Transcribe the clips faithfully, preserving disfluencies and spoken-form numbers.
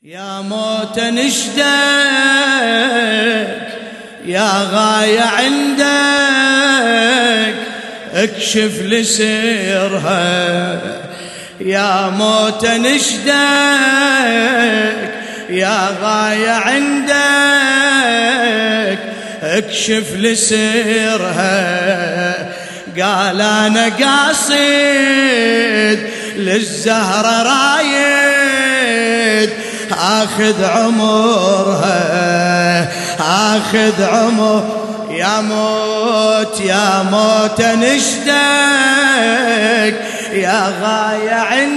يا موت نشدك يا غاية عندك اكشف لسيرها. يا موت نشدك يا غاية عندك اكشف لسيرها. قال انا قاصد للزهرة رايد اخذ عمرها اخذ عمر. يا موت يا موت نشدك يا غاية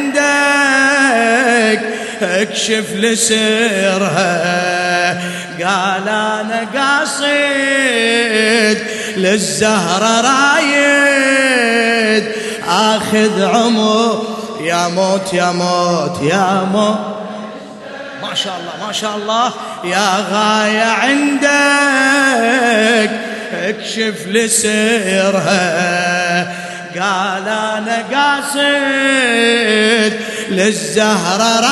عندك اكشف لسيرها. قال انا قاصد للزهرة رايد اخذ عمر. يا موت يا موت يا موت ما شاء الله ما شاء الله. يا غاية عندك اكشف لسيرها. قال انا قاصد للزهرة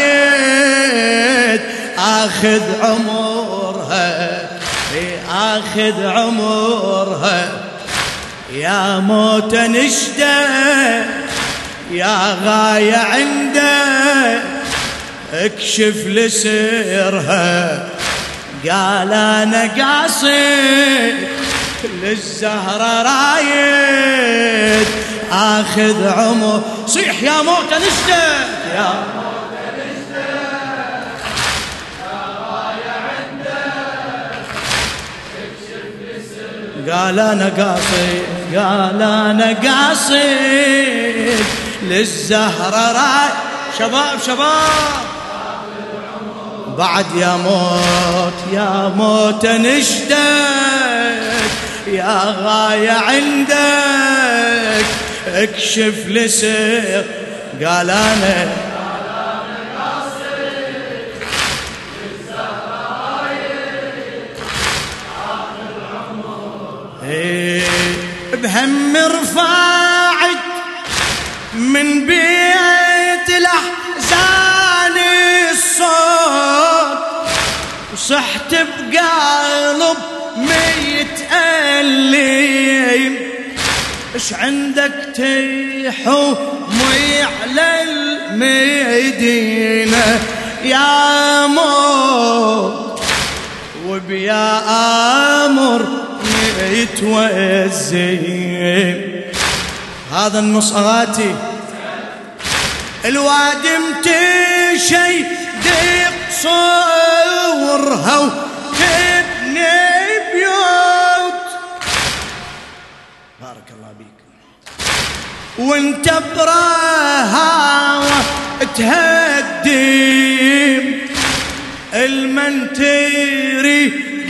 رايد اخذ عمرها اخذ عمرها. يا موت نشدك يا غاية عندك اكشف لسيرها. قال انا قاصد للزهرة رايد اخذ عمر. صيح يا موت نشدك يا موت نشدك يا غاية عندك اكشف لسيرها. قال انا قاصد قال انا قاصد للزهرة رايد. شباب شباب بعد يا موت يا موت نشدك يا غاية عندك اكشف لسير. قال انا قاصد للزهرة رايد اخذ عمر. بهم رفعت من بيت الأحزان الصوت وصحت بقلب ميتألم. اش عندك تحومي على المدينة يا موت وبيا أمر يتوزن. هذا النص أغاتي الواد متشي ديق صورها وتبني بيوت. بارك الله بيك. وانت براها تهدم المنتري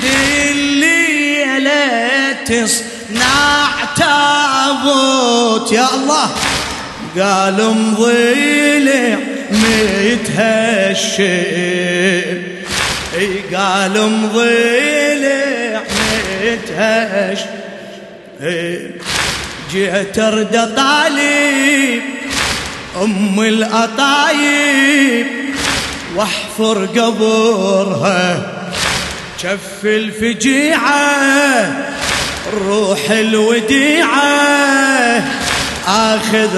الليلة تصنع تابوت. يا الله قال مضيلع متهشم قال مضيلع متهشم. جئت ارد طالب ام الاطايب واحفر قبرها شف الفجيعة روح الوديعة اخذ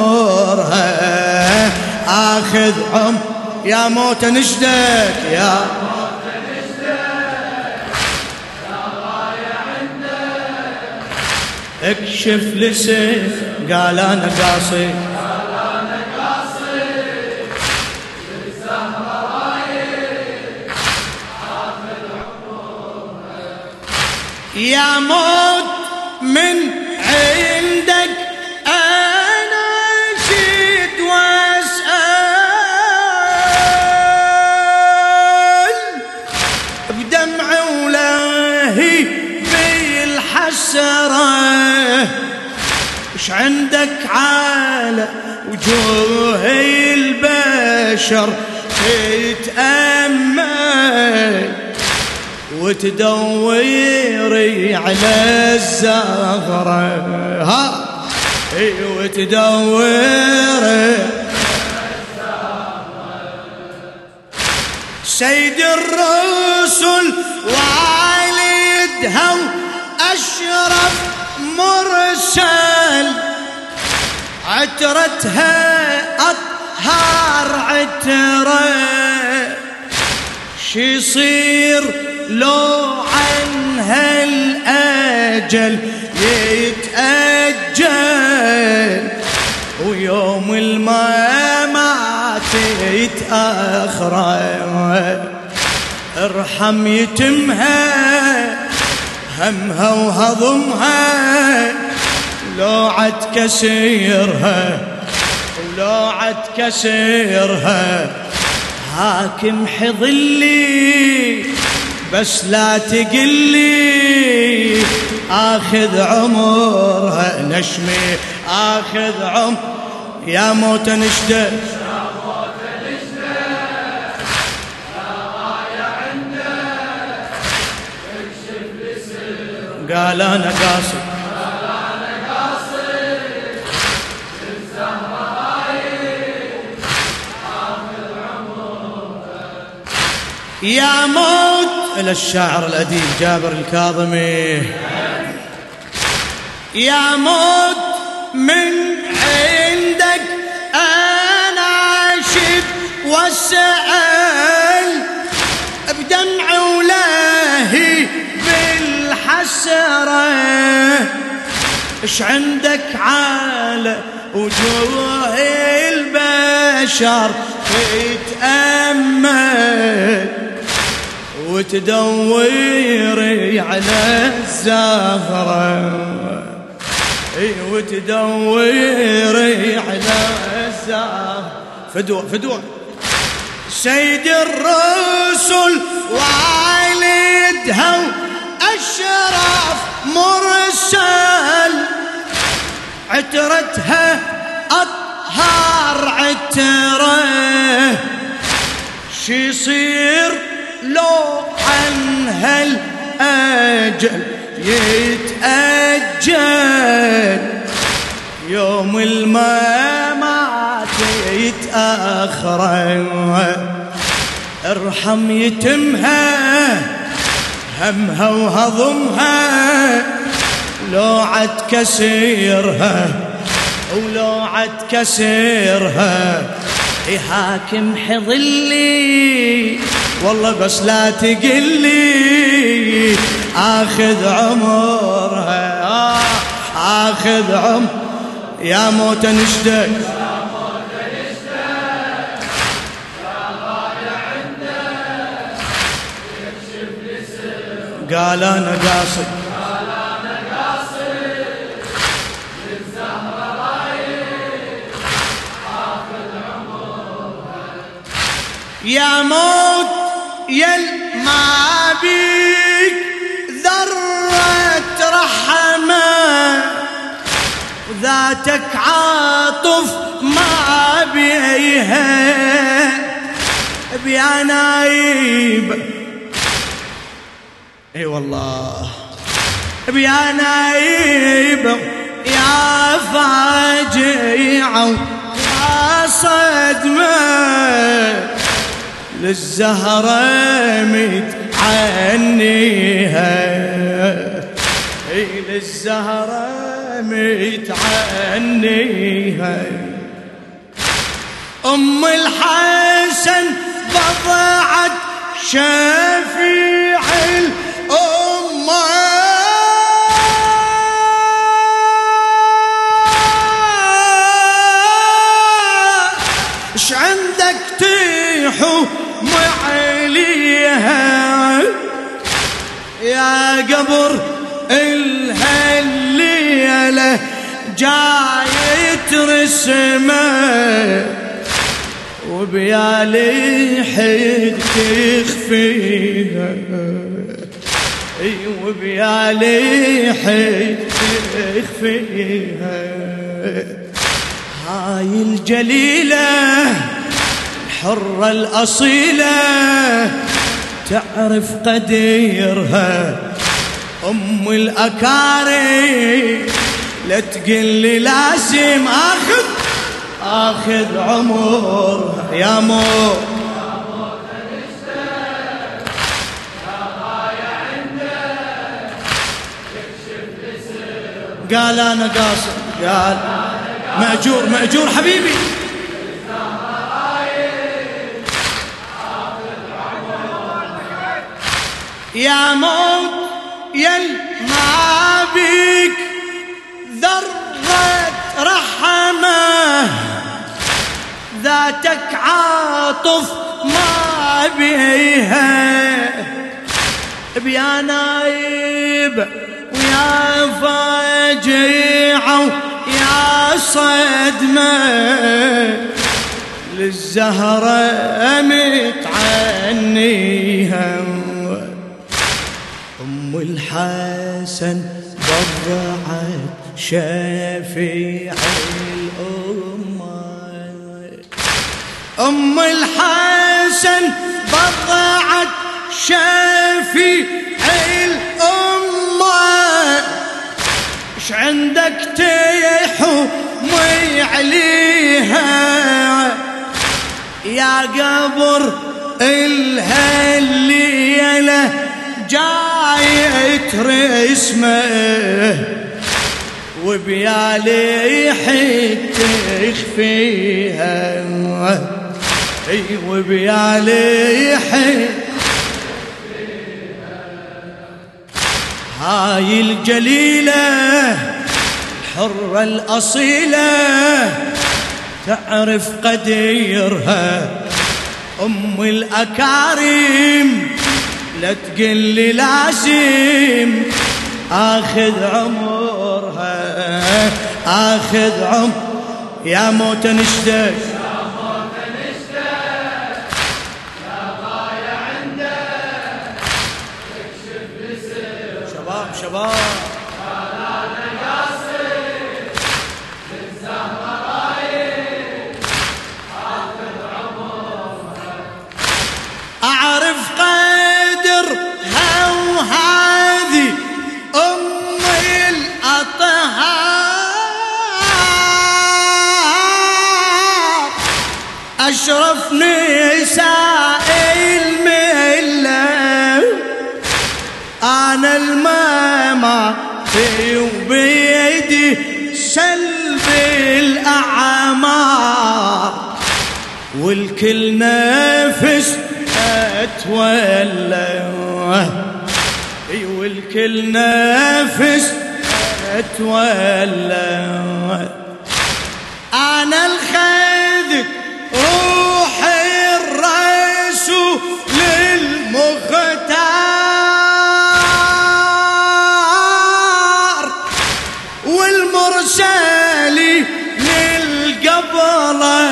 عمرها اخذ عمر. يا موت نشدك يا موت نشدك يا غاية عندك اكشف لسير. قال انا قاصد قال انا قاصد للزهرة رايد اخذ عمرها. يا موت من عندك أنا جيت وأسأل بدمع ولهي بالحسرة. إيش عندك على وجوه البشر تتأمل وتدوري على الزهرة ها وتدوري سيد الرسل والدها أشرف مرسل عترتها أطهار عترة شي يصير لو عنها الأجل يتأجل ويوم الممات يتأخر ارحم يتمها همها وهضمها لو عد كسيرها ولو عد كسيرها حاكم حضلي بس لا تقلي آخذ عمرها نشمي آخذ عمر يا موت نشدة قال أنا قاصد يا موت إلى الشاعر الأديب جابر الكاظمي يا موت من عندك أنا أشد وأسأل بدمع ولاهي بالحسرة إيش عندك على وجوه البشر تتأمل وتدوري على الزهرة وتدوري على الزهرة فدوة فدوة سيد الرسل والدها أشرف مرسل عترتها أطهار عترة شي يصير لو عنها الأجل يتأجل يوم الممات يتأخر ارحم يتمها همها وهضمها لو عد كسيرها ولو عد كسيرها حاكم حضلي والله بس لا تقلي آخذ عمرها آخذ عمر يا موت نشدك قال أنا قاصد يا موت يل ما بيك ذرة رحمة ذاتك عاطف ما بيها بيا نايب اي والله بيا نايب يا فاجعة يا صدمة للزهرة متعنيها اي للزهرة متعنيها أم الحسن بضعت شفيع الأمة ايش عندك تحو معليها يا قبر الهالليلة جاي ترسمه وبيالي حد تخفيها اي وبيالي حد تخفيها هاي الجليلة الحرة الأصيلة تعرف قديرها أم الأكارم لا تقلي لازم آخذ آخذ عمر يا مو قال أنا قاصر، قال مأجور مأجور حبيبي. يا موت يل ما بيك ذرة رحمة، ذاتك عاطف ما بيها، بيا نايب ويا فاجعة ويا صدمة، للزهرة متعنيها. أم الحسن بضعت شفيع الأمة، أم الحسن بضعت شفيع الأمة، إيش عندك تحمي عليها يا قبر الهالليلة جاي ترسمه، وبيالي حتى يخفيها، اي وبيالي حتى هاي الجليلة الحرة الأصيلة تعرف قديرها، أم الأكارم لا تقلي لازم آخذ عمرها، آخذ عمر. يا موت نشتاق، يا موت نشتاق، يا غاية عندك تكشف لسر. شباب شباب قال أنا قاصر للزهرة رايد آخذ عمرها، أعرف قدرها وهذه أم الأطهار، أشرف نساء الملة، أنا الماما في وبيدي سلب الأعمار، والكل نفس أتولى، اي والكل نفس أتولى، أنا الخذك روح الرسول المختار، والمرسل للقبلة،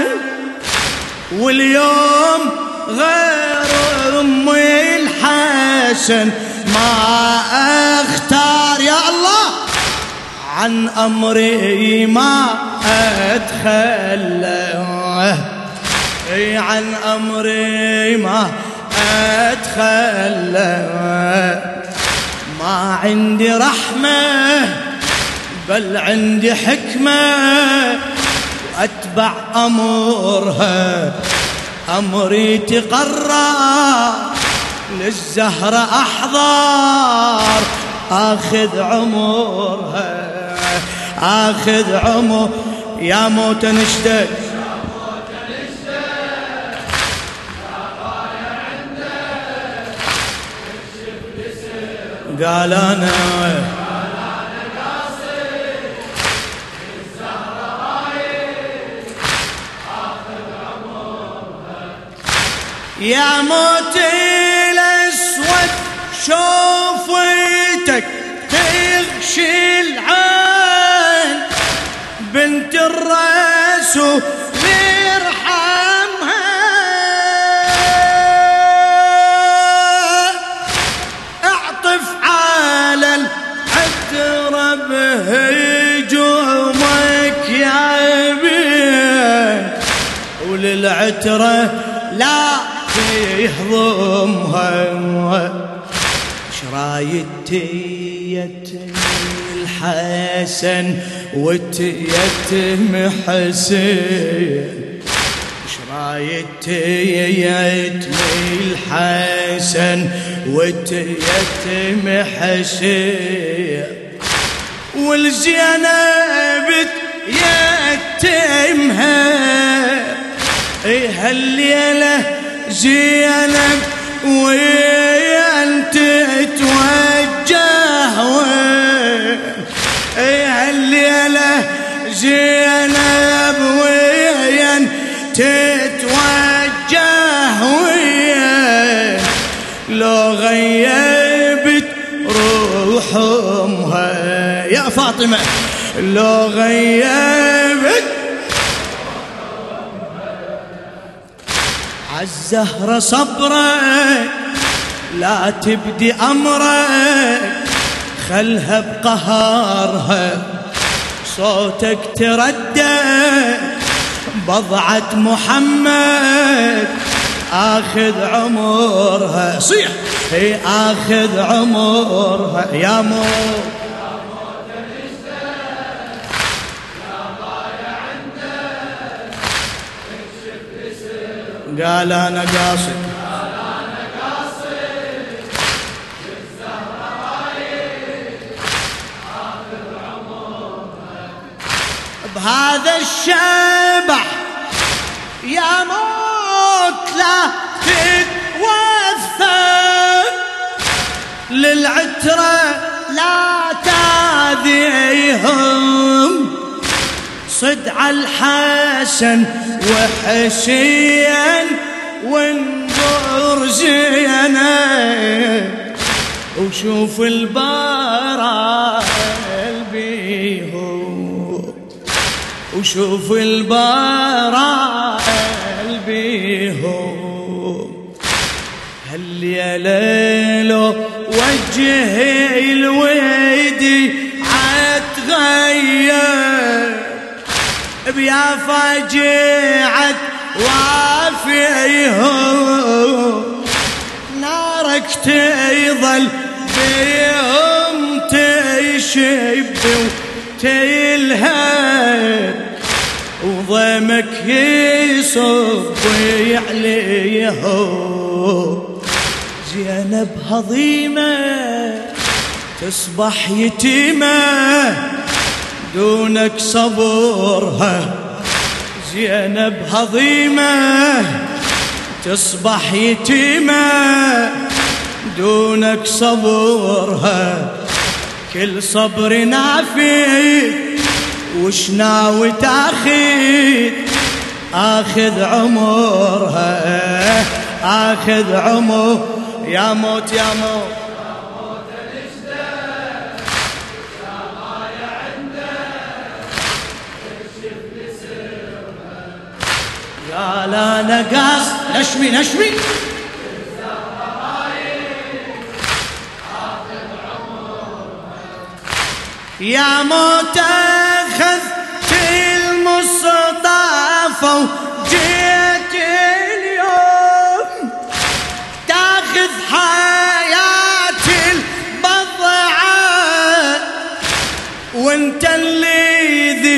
واليوم غير أم الحسن ما أختار، يا الله عن أمري ما أتخلى، عن أمري ما أتخلى، ما عندي رحمة بل عندي حكمة، وأتبع أمرها، أمري تقرر للزهرة أحضر، آخذ عمرها، آخذ عمر. يا موت نشتاق، يا موت نشتاق، يا غاية عندك تكشف لسر. قال أنا قال أنا قاصر للزهرة رايد آخذ عمرها، يا موت الأسود شوفتك تغشي العين، بنت الرسول يرحمها، اعطف على العترة بهجومك يا بنت، وللعترة لا يهضمها، شرايتي يتم الحسن وتيتم حسين، شرايتي يتم الحسن وتيتم حسين، والزينب يتمها. اي هالليلة زينب وين تتوجه وين؟ اي هالليلة زينب وين تتوجه وين؟ لو غيبت روح امها يا فاطمة، لو غيبت عالزهرة صبرك لا تبدي أمرك، خلها بقهرها صوتك تردد، بضعة محمد آخذ عمرها. صيح هي آخذ عمرها يا موت قال أنا قاصد بهذا الشبح يا موت لا تتوثق، للعترة لا تاذيهم، صدع الحسن وحسين وانظر زينب، وشوف البراء بيهم، وشوف البراء بيهم. هالليلة لو وجهي الويدي عتغير، بيا فاجعة وافيهم، نارك تظل بيهم تشب وتلهب، وضمك يصب عليهم. زينب هضيمة تصبح يتيمة دونك صبرها، زينب هضيمة تصبح يتيمة دونك صبرها، كل صبر نافي وش ناوي تاخذ؟ آخذ عمرها آخذ عمر يا موت يا موت قال أنا قاص نشمي نشمي يا موت أخذت المصطفى وجيت اليوم تاخذ حياة البضعة، وانت اللي ذي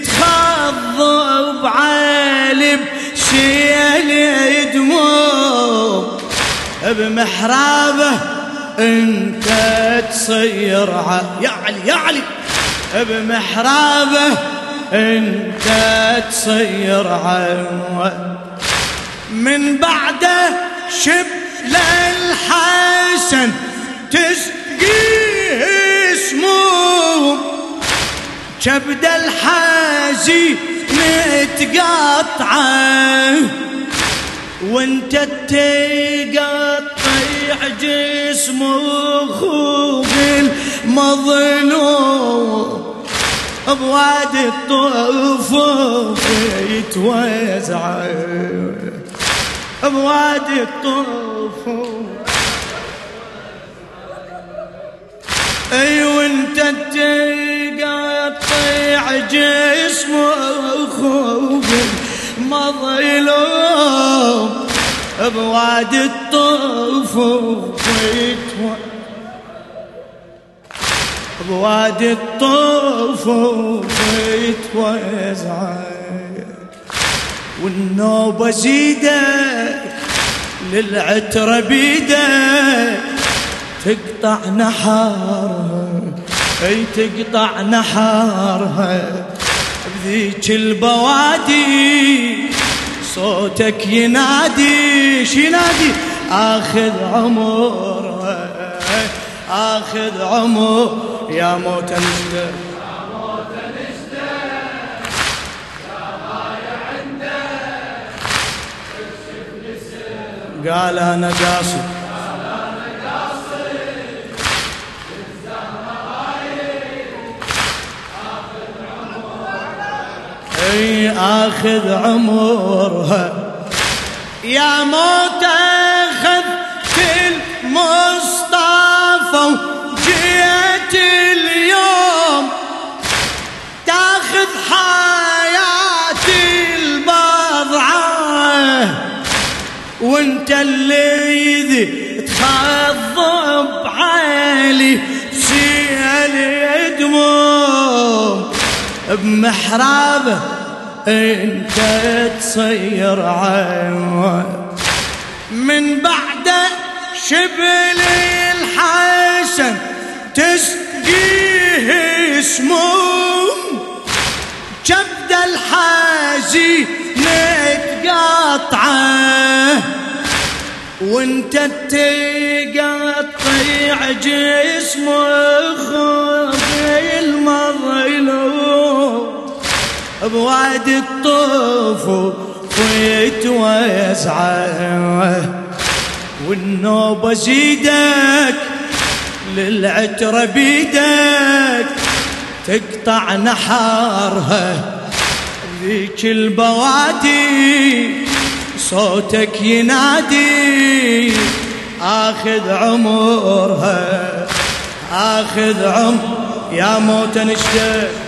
تخضب عالب شيل دموع بمحرابه، انت تصير يا علي يا علي بمحرابه، انت تصير عنوان من بعده شبل الحسن تسقيه اسمه، كبد الحازي نتقطعه، وانت تقطع جسمه خوف المظلوم، بوادي الطفوف يتوزع، بوادي الطفوف اي وانت تقطع جسمه خوف مظلوم، بوادي الطفوف يتوزع، بوادي الطفوف يتوزع، والنوبة زيدت للعترة بيدك تقطع نحارها، اي تقطع نحرها بذيك البوادي، صوتك ينادي شي ينادي آخذ عمرها آخذ عمر يا موت نجدة يا موت نجدة يا ضايع عندك اكشف لي سر. قال أنا قاصد قال أنا قاصد الزهرة غايب آخذ عمرها اي آخذ عمرها يا موت أخذ كل مصطفى وجيت اليوم تاخذ حياتي البضعة، وانت اللي تخضب حالي سيالي دموم بمحرابه انت تصير عين من بعد شبل الحسن تسقيه سموم كبد الحزين تقطعه وانت تقطع جسمه خذ المظلوم بوادي الطفو ويتوزعه والنوبة زيدك للعترة بيدك تقطع نحارها ذيك البوادي صوتك ينادي آخذ عمرها آخذ عمر يا موت نجدة